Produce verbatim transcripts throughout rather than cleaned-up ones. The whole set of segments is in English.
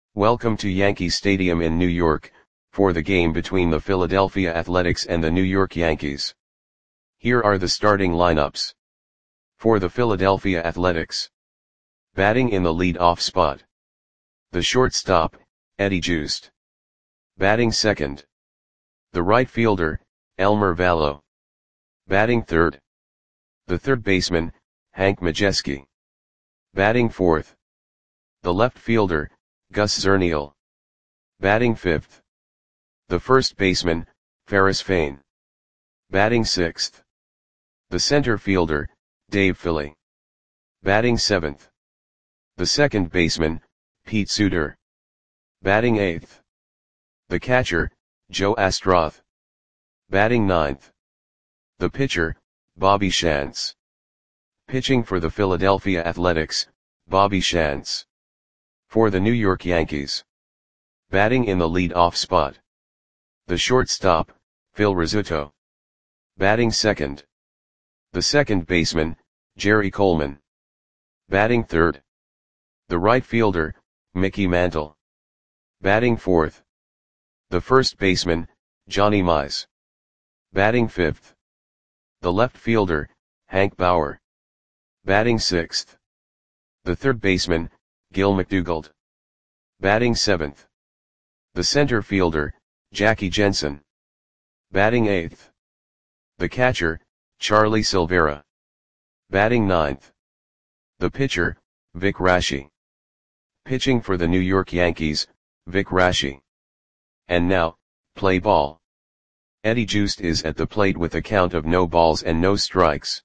Welcome to Yankee Stadium in New York, for the game between the Philadelphia Athletics and the New York Yankees. Here are the starting lineups. For the Philadelphia Athletics. Batting in the lead-off spot. The shortstop, Eddie Joost. Batting second. The right fielder, Elmer Valo. Batting third. The third baseman, Hank Majeski. Batting fourth. The left fielder, Gus Zernial. Batting fifth. The first baseman, Ferris Fain. Batting sixth. The center fielder, Dave Philly. Batting seventh. The second baseman, Pete Suter. Batting eighth. The catcher, Joe Astroth. Batting ninth. The pitcher, Bobby Shantz. Pitching for the Philadelphia Athletics, Bobby Shantz. For the New York Yankees. Batting in the lead-off spot. The shortstop, Phil Rizzuto. Batting second. The second baseman, Jerry Coleman. Batting third. The right fielder, Mickey Mantle. Batting fourth. The first baseman, Johnny Mize. Batting fifth. The left fielder, Hank Bauer. Batting sixth. The third baseman, Gil McDougald. Batting seventh. The center fielder, Jackie Jensen. Batting eighth. The catcher, Charlie Silvera. Batting ninth. The pitcher, Vic Raschi. Pitching for the New York Yankees, Vic Raschi. And now, play ball. Eddie Joost is at the plate with a count of no balls and no strikes.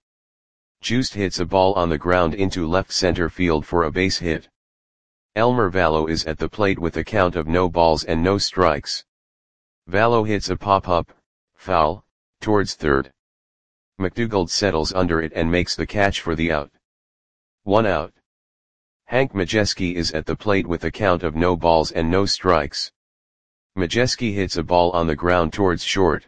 Joost hits a ball on the ground into left center field for a base hit. Elmer Valo is at the plate with a count of no balls and no strikes. Valo hits a pop-up, foul, towards third. McDougald settles under it and makes the catch for the out. One out. Hank Majeski is at the plate with a count of no balls and no strikes. Majeski hits a ball on the ground towards short.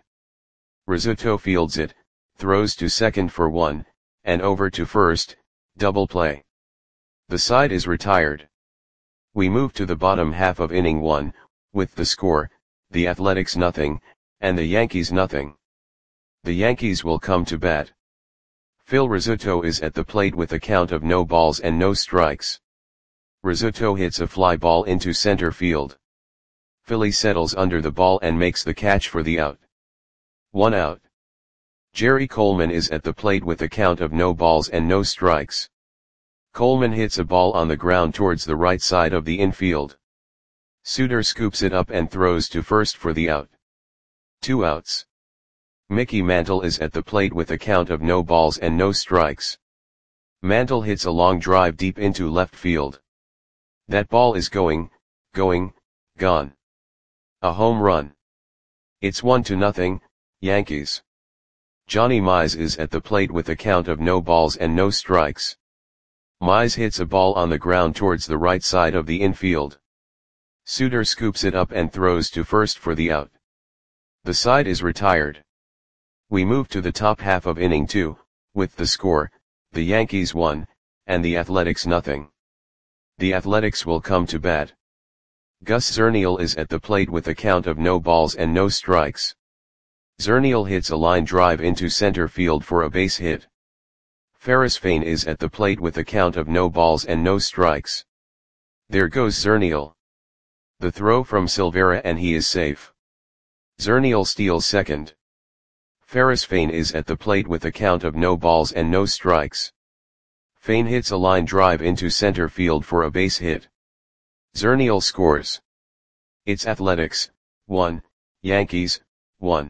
Rizzuto fields it, throws to second for one, and over to first, double play. The side is retired. We move to the bottom half of inning one, with the score, the Athletics nothing, and the Yankees nothing. The Yankees will come to bat. Phil Rizzuto is at the plate with a count of no balls and no strikes. Rizzuto hits a fly ball into center field. Philly settles under the ball and makes the catch for the out. One out. Jerry Coleman is at the plate with a count of no balls and no strikes. Coleman hits a ball on the ground towards the right side of the infield. Suter scoops it up and throws to first for the out. Two outs. Mickey Mantle is at the plate with a count of no balls and no strikes. Mantle hits a long drive deep into left field. That ball is going, going, gone. A home run. It's one to nothing, Yankees. Johnny Mize is at the plate with a count of no balls and no strikes. Mize hits a ball on the ground towards the right side of the infield. Suter scoops it up and throws to first for the out. The side is retired. We move to the top half of inning two, with the score, the Yankees one, and the Athletics nothing. The Athletics will come to bat. Gus Zernial is at the plate with a count of no balls and no strikes. Zernial hits a line drive into center field for a base hit. Ferris Fain is at the plate with a count of no balls and no strikes. There goes Zernial. The throw from Silvera and he is safe. Zernial steals second. Ferris Fain is at the plate with a count of no balls and no strikes. Fain hits a line drive into center field for a base hit. Zernial scores. It's Athletics, one, Yankees, one.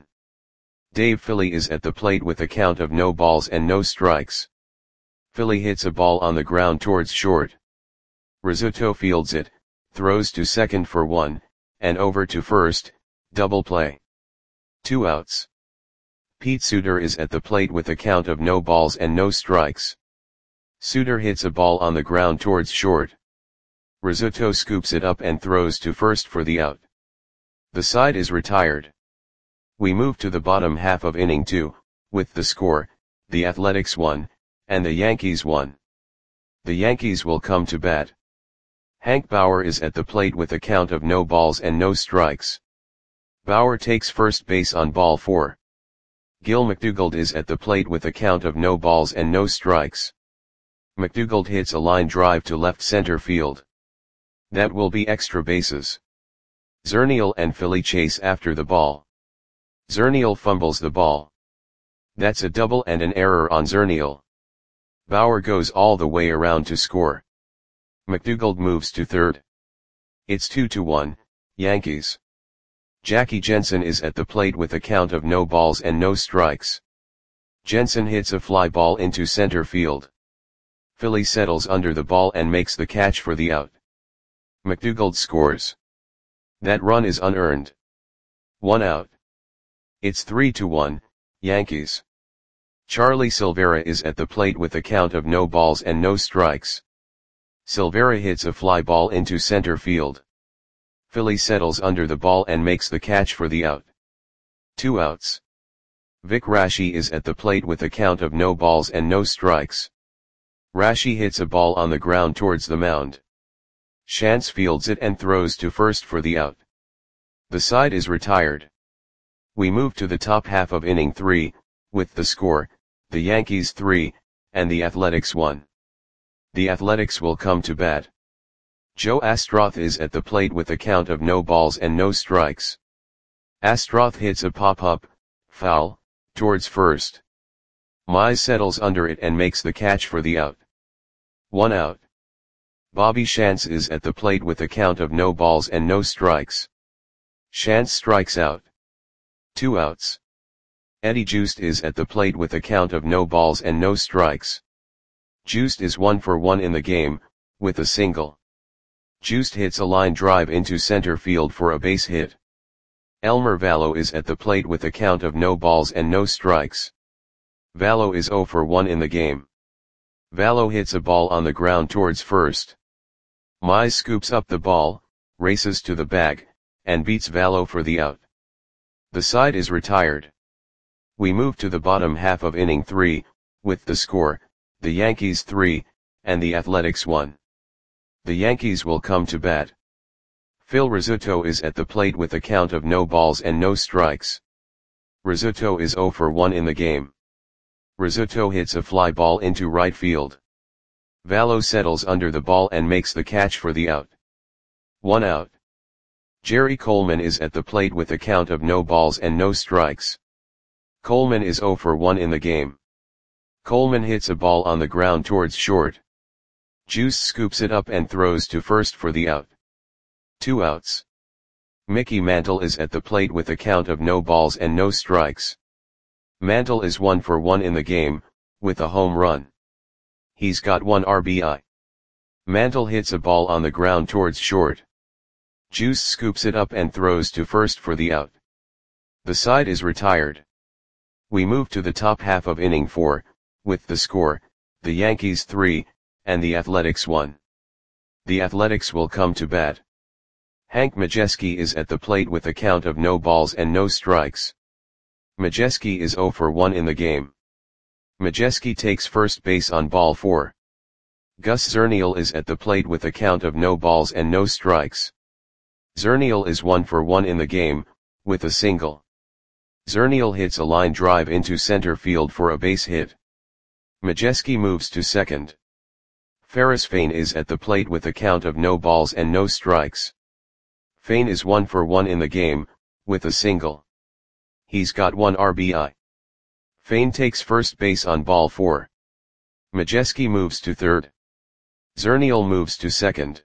Dave Philly is at the plate with a count of no balls and no strikes. Philly hits a ball on the ground towards short. Rizzuto fields it, throws to second for one, and over to first, double play. Two outs. Pete Suter is at the plate with a count of no balls and no strikes. Suter hits a ball on the ground towards short. Rizzuto scoops it up and throws to first for the out. The side is retired. We move to the bottom half of inning two, with the score, the Athletics one, and the Yankees one. The Yankees will come to bat. Hank Bauer is at the plate with a count of no balls and no strikes. Bauer takes first base on ball four. Gil McDougald is at the plate with a count of no balls and no strikes. McDougald hits a line drive to left center field. That will be extra bases. Zernial and Philly chase after the ball. Zernial fumbles the ball. That's a double and an error on Zernial. Bauer goes all the way around to score. McDougald moves to third. It's two to one, Yankees. Jackie Jensen is at the plate with a count of no balls and no strikes. Jensen hits a fly ball into center field. Philly settles under the ball and makes the catch for the out. McDougald scores. That run is unearned. One out. It's three to one, Yankees. Charlie Silvera is at the plate with a count of no balls and no strikes. Silvera hits a fly ball into center field. Philly settles under the ball and makes the catch for the out. Two outs. Vic Raschi is at the plate with a count of no balls and no strikes. Raschi hits a ball on the ground towards the mound. Shantz fields it and throws to first for the out. The side is retired. We move to the top half of inning three, with the score, the Yankees three, and the Athletics one. The Athletics will come to bat. Joe Astroth is at the plate with a count of no balls and no strikes. Astroth hits a pop-up, foul, towards first. Mize settles under it and makes the catch for the out. One out. Bobby Shantz is at the plate with a count of no balls and no strikes. Shantz strikes out. Two outs. Eddie Joost is at the plate with a count of no balls and no strikes. Joost is one for one in the game, with a single. Joost hits a line drive into center field for a base hit. Elmer Vallo is at the plate with a count of no balls and no strikes. Vallo is zero for one in the game. Vallo hits a ball on the ground towards first. Mize scoops up the ball, races to the bag, and beats Vallo for the out. The side is retired. We move to the bottom half of inning three, with the score, the Yankees three, and the Athletics one. The Yankees will come to bat. Phil Rizzuto is at the plate with a count of no balls and no strikes. Rizzuto is zero for one in the game. Rizzuto hits a fly ball into right field. Vallo settles under the ball and makes the catch for the out. One out. Jerry Coleman is at the plate with a count of no balls and no strikes. Coleman is zero for one in the game. Coleman hits a ball on the ground towards short. Juice scoops it up and throws to first for the out. Two outs. Mickey Mantle is at the plate with a count of no balls and no strikes. Mantle is one for one in the game, with a home run. He's got one R B I. Mantle hits a ball on the ground towards short. Juice scoops it up and throws to first for the out. The side is retired. We move to the top half of inning four, with the score, the Yankees three, and the Athletics one. The Athletics will come to bat. Hank Majeski is at the plate with a count of no balls and no strikes. Majeski is zero for one in the game. Majeski takes first base on ball four. Gus Zernial is at the plate with a count of no balls and no strikes. Zernial is one for one in the game, with a single. Zernial hits a line drive into center field for a base hit. Majeski moves to second. Ferris Fain is at the plate with a count of no balls and no strikes. Fain is one for one in the game, with a single. He's got one R B I. Fain takes first base on ball four. Majeski moves to third. Zernial moves to second.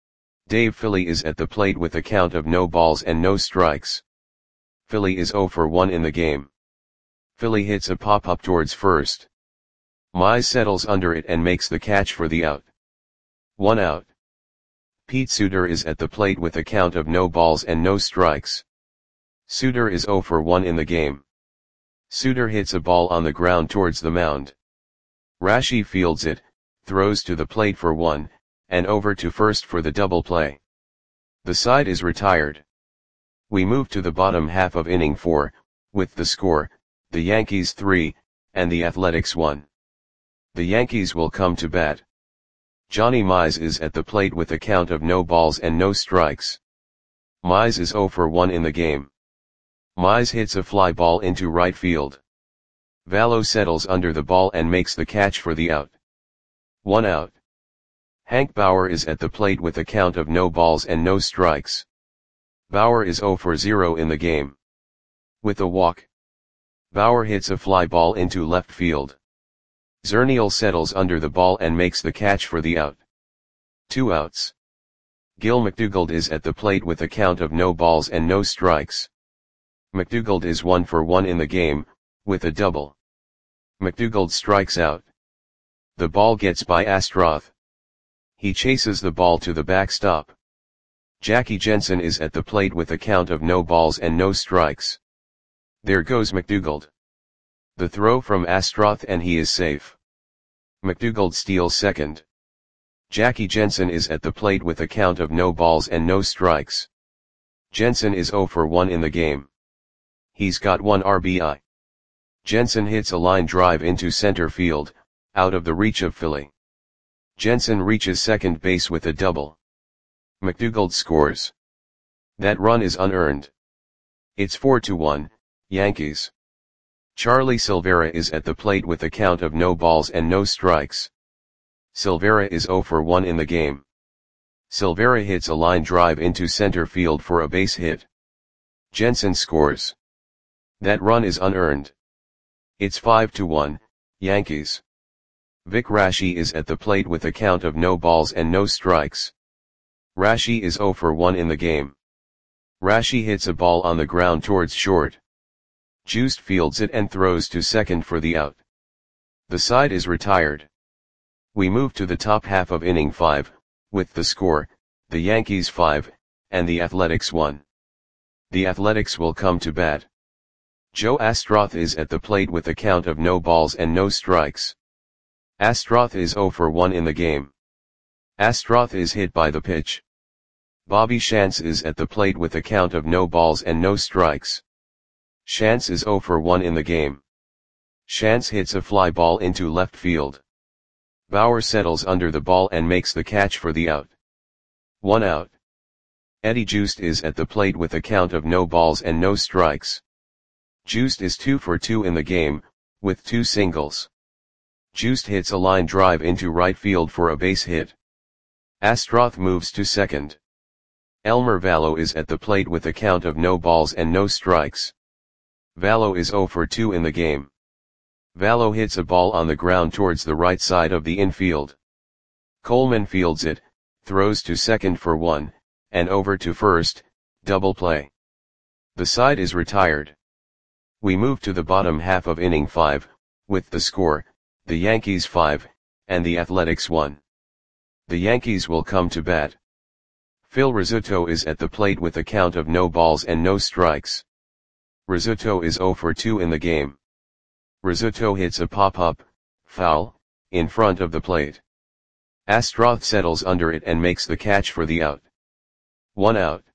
Dave Philly is at the plate with a count of no balls and no strikes. Philly is zero for one in the game. Philly hits a pop-up towards first. Mize settles under it and makes the catch for the out. One out. Pete Suter is at the plate with a count of no balls and no strikes. Suter is zero for one in the game. Suter hits a ball on the ground towards the mound. Raschi fields it, throws to the plate for one, and over to first for the double play. The side is retired. We move to the bottom half of inning four, with the score, the Yankees three, and the Athletics one. The Yankees will come to bat. Johnny Mize is at the plate with a count of no balls and no strikes. Mize is zero for one in the game. Mize hits a fly ball into right field. Vallo settles under the ball and makes the catch for the out. One out. Hank Bauer is at the plate with a count of no balls and no strikes. Bauer is zero for zero in the game. With a walk, Bauer hits a fly ball into left field. Zernial settles under the ball and makes the catch for the out. Two outs. Gil McDougald is at the plate with a count of no balls and no strikes. McDougald is one for one in the game, with a double. McDougald strikes out. The ball gets by Astroth. He chases the ball to the backstop. Jackie Jensen is at the plate with a count of no balls and no strikes. There goes McDougald. The throw from Astroth and he is safe. McDougald steals second. Jackie Jensen is at the plate with a count of no balls and no strikes. Jensen is zero for one in the game. He's got one R B I. Jensen hits a line drive into center field, out of the reach of Philly. Jensen reaches second base with a double. McDougald scores. That run is unearned. It's four to one, Yankees. Charlie Silvera is at the plate with a count of no balls and no strikes. Silvera is zero for one in the game. Silvera hits a line drive into center field for a base hit. Jensen scores. That run is unearned. It's five to one, Yankees. Vic Raschi is at the plate with a count of no balls and no strikes. Raschi is zero for one in the game. Raschi hits a ball on the ground towards short. Juiced fields it and throws to second for the out. The side is retired. We move to the top half of inning five, with the score, the Yankees five, and the Athletics one. The Athletics will come to bat. Joe Astroth is at the plate with a count of no balls and no strikes. Astroth is zero for one in the game. Astroth is hit by the pitch. Bobby Shantz is at the plate with a count of no balls and no strikes. Shantz is zero for one in the game. Shantz hits a fly ball into left field. Bauer settles under the ball and makes the catch for the out. One out. Eddie Juiced is at the plate with a count of no balls and no strikes. Juiced is two for two in the game, with two singles. Juiced hits a line drive into right field for a base hit. Astroth moves to second. Elmer Vallo is at the plate with a count of no balls and no strikes. Vallo is zero for two in the game. Vallo hits a ball on the ground towards the right side of the infield. Coleman fields it, throws to second for one, and over to first, double play. The side is retired. We move to the bottom half of inning five, with the score, the Yankees five, and the Athletics one. The Yankees will come to bat. Phil Rizzuto is at the plate with a count of no balls and no strikes. Rizzuto is zero for two in the game. Rizzuto hits a pop-up, foul, in front of the plate. Astroth settles under it and makes the catch for the out. One out.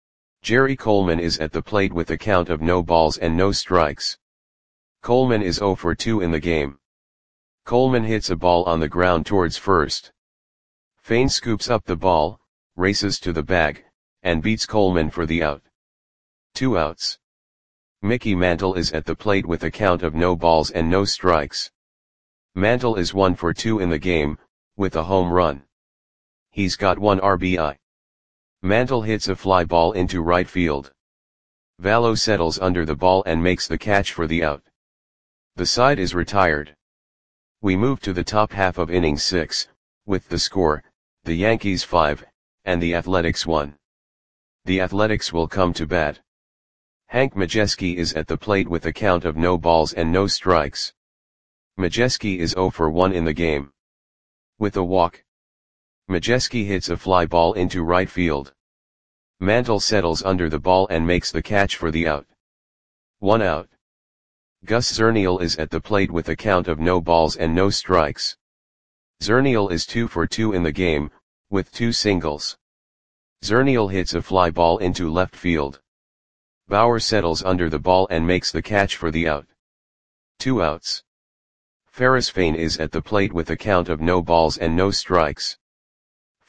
Jerry Coleman is at the plate with a count of no balls and no strikes. Coleman is zero for two in the game. Coleman hits a ball on the ground towards first. Fain scoops up the ball, races to the bag, and beats Coleman for the out. Two outs. Mickey Mantle is at the plate with a count of no balls and no strikes. Mantle is one for two in the game, with a home run. He's got one R B I. Mantle hits a fly ball into right field. Vallo settles under the ball and makes the catch for the out. The side is retired. We move to the top half of inning six, with the score, the Yankees five, and the Athletics one. The Athletics will come to bat. Hank Majeski is at the plate with a count of no balls and no strikes. Majeski is zero for one in the game. With a walk, Majeski hits a fly ball into right field. Mantle settles under the ball and makes the catch for the out. One out. Gus Zernial is at the plate with a count of no balls and no strikes. Zernial is two for two in the game, with two singles. Zernial hits a fly ball into left field. Bauer settles under the ball and makes the catch for the out. Two outs. Ferris Fain is at the plate with a count of no balls and no strikes.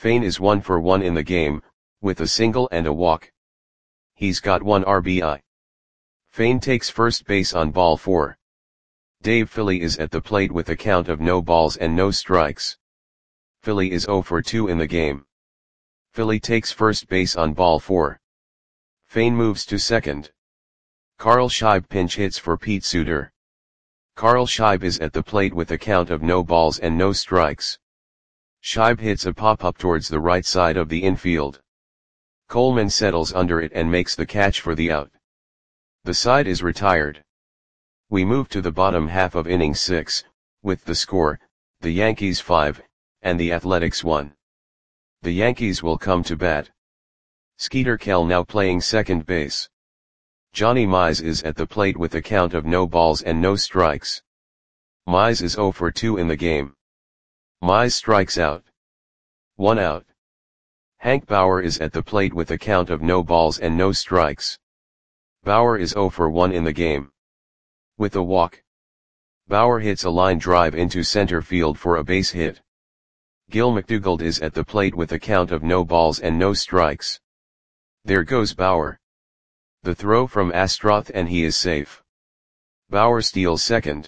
Fane is one for one in the game, with a single and a walk. He's got one R B I. Fane takes first base on ball four. Dave Philly is at the plate with a count of no balls and no strikes. Philly is zero for two in the game. Philly takes first base on ball four. Fane moves to second. Carl Scheib pinch hits for Pete Suter. Carl Scheib is at the plate with a count of no balls and no strikes. Scheib hits a pop-up towards the right side of the infield. Coleman settles under it and makes the catch for the out. The side is retired. We move to the bottom half of inning six, with the score, the Yankees five, and the Athletics one. The Yankees will come to bat. Skeeter Kell now playing second base. Johnny Mize is at the plate with a count of no balls and no strikes. Mize is zero for two in the game. Mize strikes out. One out. Hank Bauer is at the plate with a count of no balls and no strikes. Bauer is zero for one in the game. With a walk. Bauer hits a line drive into center field for a base hit. Gil McDougald is at the plate with a count of no balls and no strikes. There goes Bauer. The throw from Astroth and he is safe. Bauer steals second.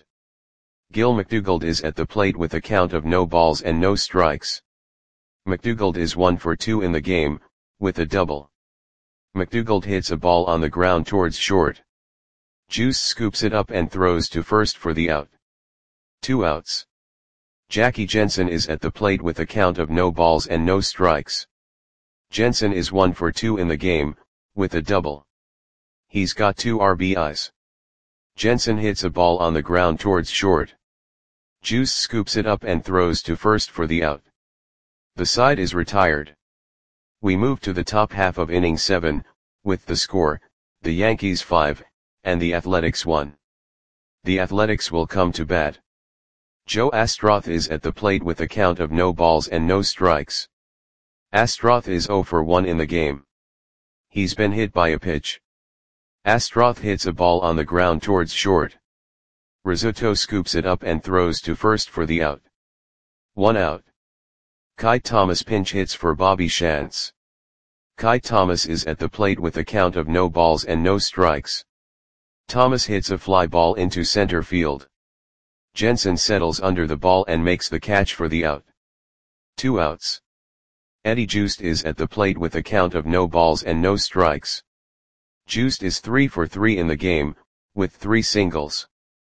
Gil McDougald is at the plate with a count of no balls and no strikes. McDougald is one for two in the game, with a double. McDougald hits a ball on the ground towards short. Juice scoops it up and throws to first for the out. Two outs. Jackie Jensen is at the plate with a count of no balls and no strikes. Jensen is one for two in the game, with a double. He's got two R B Is. Jensen hits a ball on the ground towards short. Juice scoops it up and throws to first for the out. The side is retired. We move to the top half of inning seven, with the score, the Yankees five, and the Athletics one. The Athletics will come to bat. Joe Astroth is at the plate with a count of no balls and no strikes. Astroth is zero for one in the game. He's been hit by a pitch. Astroth hits a ball on the ground towards short. Rizzuto scoops it up and throws to first for the out. One out. Kai Thomas pinch hits for Bobby Shantz. Kai Thomas is at the plate with a count of no balls and no strikes. Thomas hits a fly ball into center field. Jensen settles under the ball and makes the catch for the out. Two outs. Eddie Joost is at the plate with a count of no balls and no strikes. Joost is three for three in the game, with three singles.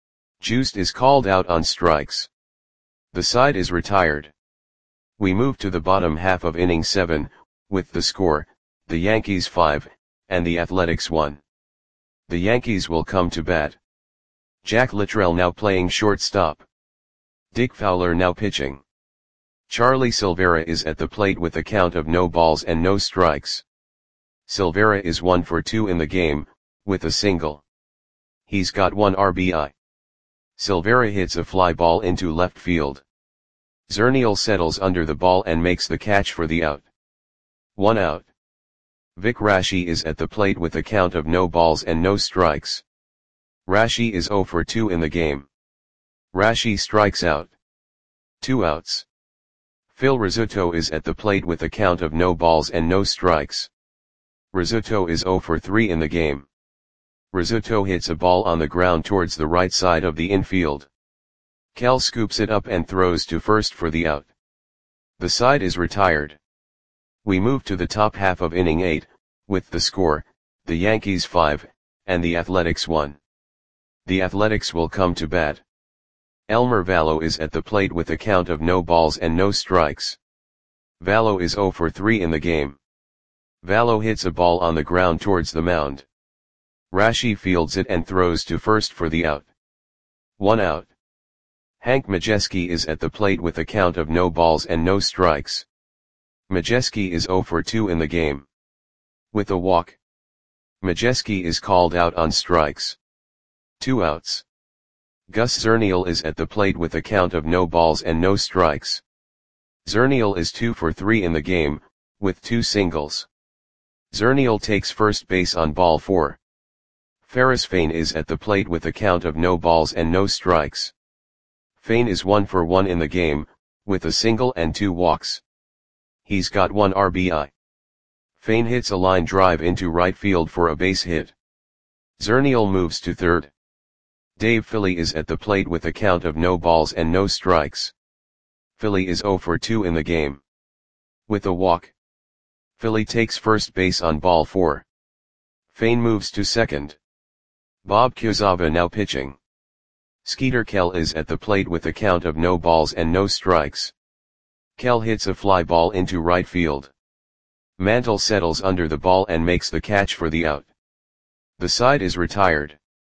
Joost is called out on strikes. The side is retired. We move to the bottom half of inning seven, with the score, the Yankees five, and the Athletics one. The Yankees will come to bat. Jack Littrell now playing shortstop. Dick Fowler now pitching. Charlie Silvera is at the plate with a count of no balls and no strikes. Silvera is one for two in the game, with a single. He's got one R B I. Silvera hits a fly ball into left field. Zernial settles under the ball and makes the catch for the out. One out. Vic Raschi is at the plate with a count of no balls and no strikes. Raschi is zero for two in the game. Raschi strikes out. Two outs. Phil Rizzuto is at the plate with a count of no balls and no strikes. Rizzuto is zero for three in the game. Rizzuto hits a ball on the ground towards the right side of the infield. Kell scoops it up and throws to first for the out. The side is retired. We move to the top half of inning eight, with the score, the Yankees five, and the Athletics one. The Athletics will come to bat. Elmer Vallo is at the plate with a count of no balls and no strikes. Vallo is zero for three in the game. Vallo hits a ball on the ground towards the mound. Raschi fields it and throws to first for the out. One out. Hank Majeski is at the plate with a count of no balls and no strikes. Majeski is zero for two in the game. With a walk. Majeski is called out on strikes. Two outs. Gus Zernial is at the plate with a count of no balls and no strikes. Zernial is two for three in the game, with two singles. Zernial takes first base on ball four. Ferris Fane is at the plate with a count of no balls and no strikes. Fane is one for one in the game, with a single and two walks. He's got one R B I. Fane hits a line drive into right field for a base hit. Zernial moves to third. Dave Philly is at the plate with a count of no balls and no strikes. Philly is oh for two in the game. With a walk, Philly takes first base on ball four. Fane moves to second. Bob Kuzawa now pitching. Skeeter Kell is at the plate with a count of no balls and no strikes. Kell hits a fly ball into right field. Mantle settles under the ball and makes the catch for the out. The side is retired.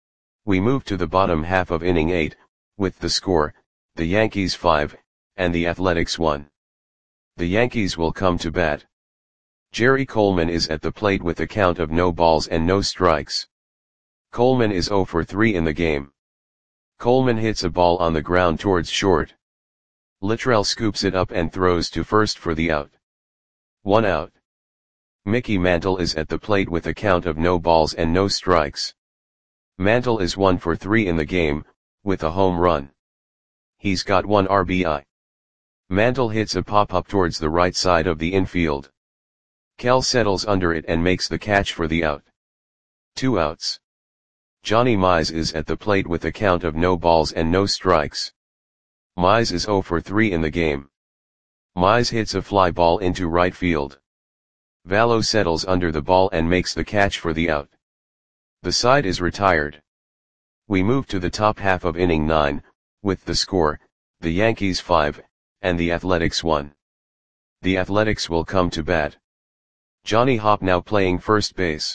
We move to the bottom half of inning eight, with the score, the Yankees five, and the Athletics one. The Yankees will come to bat. Jerry Coleman is at the plate with a count of no balls and no strikes. Coleman is oh for three in the game. Coleman hits a ball on the ground towards short. Littrell scoops it up and throws to first for the out. One out. Mickey Mantle is at the plate with a count of no balls and no strikes. Mantle is one for three in the game, with a home run. He's got one R B I. Mantle hits a pop-up towards the right side of the infield. Kell settles under it and makes the catch for the out. Two outs. Johnny Mize is at the plate with a count of no balls and no strikes. Mize is oh for three in the game. Mize hits a fly ball into right field. Vallo settles under the ball and makes the catch for the out. The side is retired. We move to the top half of inning nine, with the score, the Yankees five, and the Athletics one. The Athletics will come to bat. Johnny Hopp now playing first base.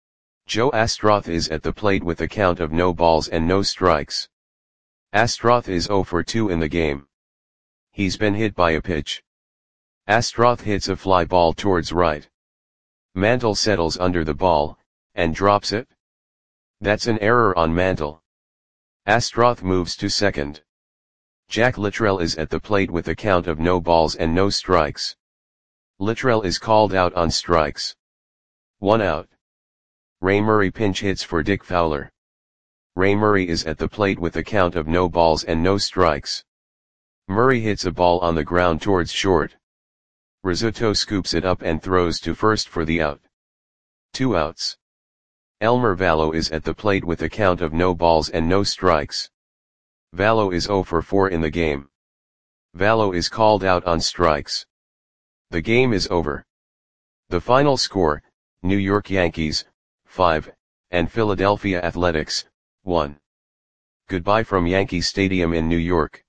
Joe Astroth is at the plate with a count of no balls and no strikes. Astroth is oh for two in the game. He's been hit by a pitch. Astroth hits a fly ball towards right. Mantle settles under the ball, and drops it. That's an error on Mantle. Astroth moves to second. Jack Littrell is at the plate with a count of no balls and no strikes. Littrell is called out on strikes. One out. Ray Murray pinch hits for Dick Fowler. Ray Murray is at the plate with a count of no balls and no strikes. Murray hits a ball on the ground towards short. Rizzuto scoops it up and throws to first for the out. Two outs. Elmer Vallo is at the plate with a count of no balls and no strikes. Vallo is oh for four in the game. Vallo is called out on strikes. The game is over. The final score, New York Yankees, five, and Philadelphia Athletics, one. Goodbye from Yankee Stadium in New York.